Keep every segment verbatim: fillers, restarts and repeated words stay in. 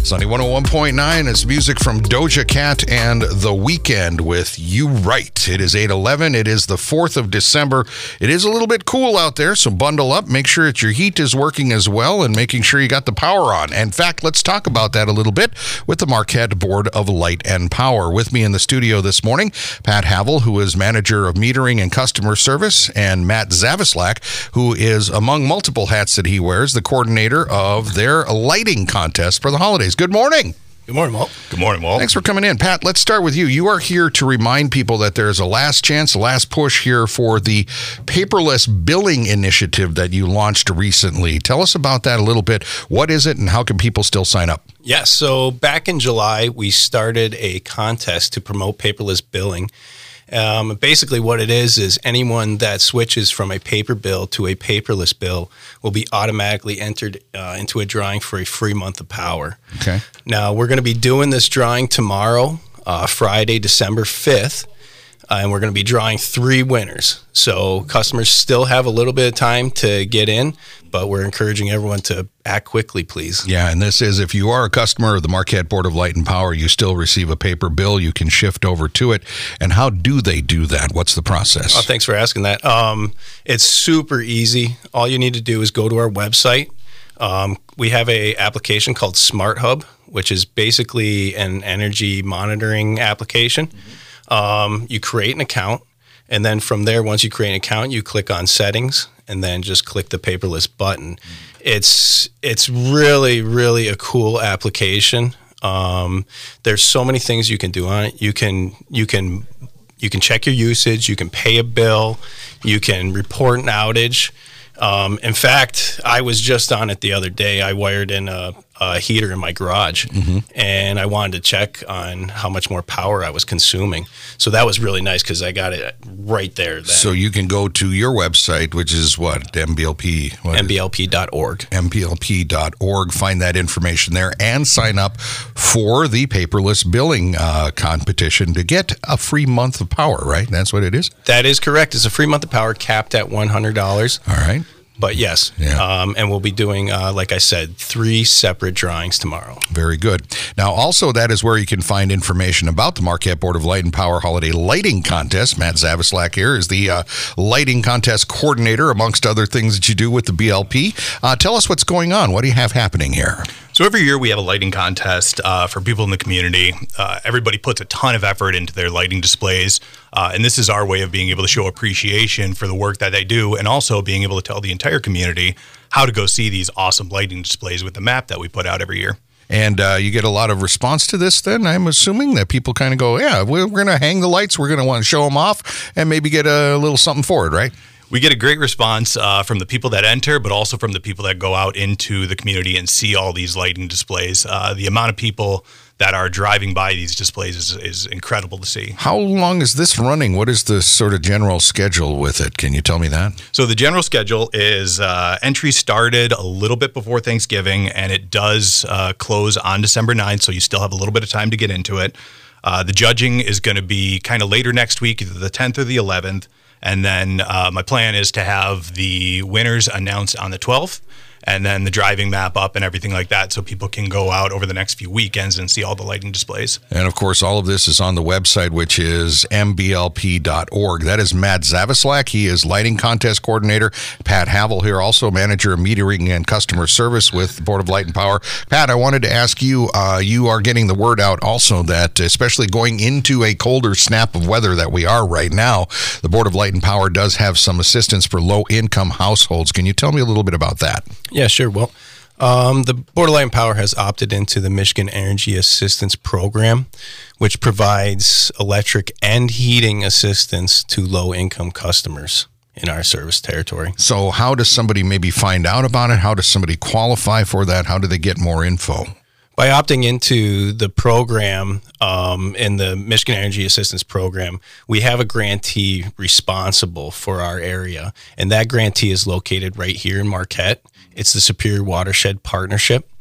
Sunny one oh one point nine is music from Doja Cat and The Weeknd with You Right. It is eight eleven. It is the fourth of December. It is a little bit cool out there, so bundle up. Make sure that your heat is working as well and making sure you got the power on. In fact, let's talk about that a little bit with the Marquette Board of Light and Power. With me in the studio this morning, Pat Havel, who is Manager of Metering and Customer Service, and Matt Zavislak, who is, among multiple hats that he wears, the coordinator of their lighting contest for the holidays. Good morning. Good morning, Walt. Good morning, Walt. Thanks for coming in. Pat, let's start with you. You are here to remind people that there's a last chance, a last push here for the paperless billing initiative that you launched recently. Tell us about that a little bit. What is it and how can people still sign up? Yes, so back in July, we started a contest to promote paperless billing. Um, basically what it is is anyone that switches from a paper bill to a paperless bill will be automatically entered uh, into a drawing for a free month of power. Okay. Now, we're going to be doing this drawing tomorrow, uh, Friday, December fifth, uh, and we're going to be drawing three winners. So customers still have a little bit of time to get in, but we're encouraging everyone to act quickly, please. Yeah, and this is, if you are a customer of the Marquette Board of Light and Power, you still receive a paper bill. You can shift over to it. And how do they do that? What's the process? Oh, thanks for asking that. Um, it's super easy. All you need to do is go to our website. Um, we have a application called Smart Hub, which is basically an energy monitoring application. Mm-hmm. Um, you create an account, and then from there, once you create an account, you click on settings, and then just click the paperless button. Mm-hmm. It's it's really, really a cool application. Um, there's so many things you can do on it. You can you can you can check your usage. You can pay a bill. You can report an outage. Um, in fact, I was just on it the other day. I wired in a, a heater in my garage, mm-hmm. and I wanted to check on how much more power I was consuming. So that was really nice because I got it right there. Then. So you can go to your website, which is what? M B L P? What M B L P dot org. M B L P dot org. Find that information there and sign up for the paperless billing uh, competition to get a free month of power, right? That's what it is? That is correct. It's a free month of power capped at one hundred dollars. All right. But yes, yeah. um, and we'll be doing, uh, like I said, three separate drawings tomorrow. Very good. Now, also, that is where you can find information about the Marquette Board of Light and Power Holiday Lighting Contest. Matt Zavislak here is the uh, lighting contest coordinator, amongst other things that you do with the B L P. Uh, tell us what's going on. What do you have happening here? So every year we have a lighting contest uh, for people in the community. Uh, everybody puts a ton of effort into their lighting displays, uh, and this is our way of being able to show appreciation for the work that they do, and also being able to tell the entire community how to go see these awesome lighting displays with the map that we put out every year. And uh, you get a lot of response to this then? I'm assuming that people kind of go, yeah, we're, we're going to hang the lights, we're going to want to show them off, and maybe get a little something for it, right? We get a great response uh, from the people that enter, but also from the people that go out into the community and see all these lighting displays. Uh, the amount of people that are driving by these displays is, is incredible to see. How long is this running? What is the sort of general schedule with it? Can you tell me that? So the general schedule is uh, entry started a little bit before Thanksgiving, and it does uh, close on December ninth, so you still have a little bit of time to get into it. Uh, the judging is going to be kind of later next week, either the tenth or the eleventh. And then uh, my plan is to have the winners announced on the twelfth, and then the driving map up and everything like that, so people can go out over the next few weekends and see all the lighting displays. And of course, all of this is on the website, which is M B L P dot org. That is Matt Zavislak. He is lighting contest coordinator. Pat Havel here, also manager of metering and customer service with the Board of Light and Power. Pat, I wanted to ask you, uh, you are getting the word out also that, especially going into a colder snap of weather that we are right now, the Board of Light and Power does have some assistance for low-income households. Can you tell me a little bit about that? Yeah, sure. Well, um, the Board of Light and Power has opted into the Michigan Energy Assistance Program, which provides electric and heating assistance to low-income customers in our service territory. So how does somebody maybe find out about it? How does somebody qualify for that? How do they get more info? By opting into the program, um, in the Michigan Energy Assistance Program, we have a grantee responsible for our area, and that grantee is located right here in Marquette. It's the Superior Watershed Partnership.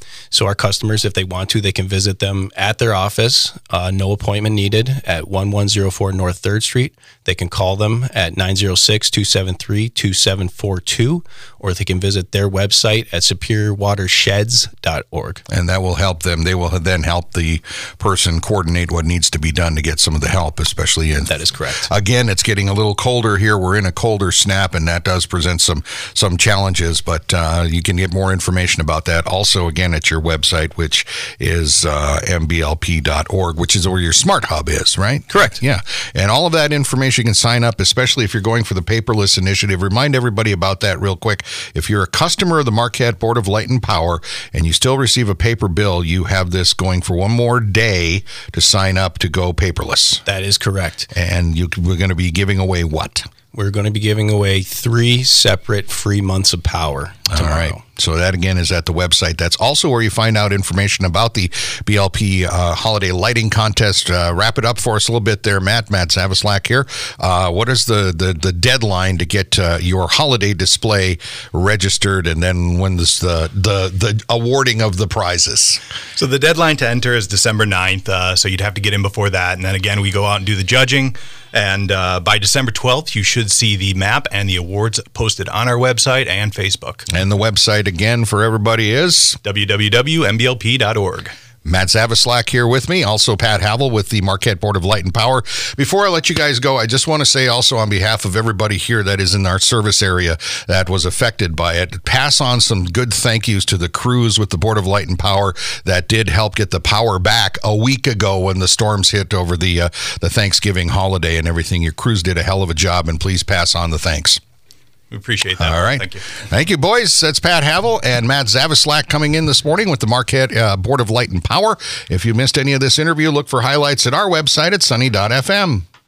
So our customers, if they want to, they can visit them at their office. Uh, no appointment needed at one one zero four North third Street. They can call them at nine zero six, two seven three, two seven four two, or they can visit their website at superior water sheds dot org. And that will help them. They will then help the person coordinate what needs to be done to get some of the help, especially in. That is correct. Again, it's getting a little colder here. We're in a colder snap, and that does present some some challenges, but uh, you can get more information about that also, again, at your website, which is uh, m b l p dot org, which is where your Smart Hub is, right? Correct. Yeah. And all of that information, you can sign up, especially if you're going for the paperless initiative. Remind everybody about that real quick. If you're a customer of the Marquette Board of Light and Power and you still receive a paper bill, you have this going for one more day to sign up to go paperless. That is correct. And you, we're going to be giving away what? We're going to be giving away three separate free months of power tomorrow. All right. So that, again, is at the website. That's also where you find out information about the B L P uh, Holiday Lighting Contest. Uh, wrap it up for us a little bit there, Matt. Matt Zavislak here. Uh, what is the, the, the deadline to get uh, your holiday display registered, and then when is the, the, the awarding of the prizes? So the deadline to enter is December ninth, uh, so you'd have to get in before that. And then, again, we go out and do the judging. And uh, by December twelfth, you should see the map and the awards posted on our website and Facebook. And the website, again, for everybody is w w w dot m b l p dot org. Matt Zavislak here with me, also Pat Havel with the Marquette Board of Light and Power. Before I let you guys go, I just want to say also on behalf of everybody here that is in our service area that was affected by it, pass on some good thank yous to the crews with the Board of Light and Power that did help get the power back a week ago when the storms hit over the uh, the Thanksgiving holiday and everything. Your crews did a hell of a job, and please pass on the thanks. We appreciate that. All right. Thank you. Thank you, boys. That's Pat Havel and Matt Zavislak coming in this morning with the Marquette uh, Board of Light and Power. If you missed any of this interview, look for highlights at our website at sunny dot f m.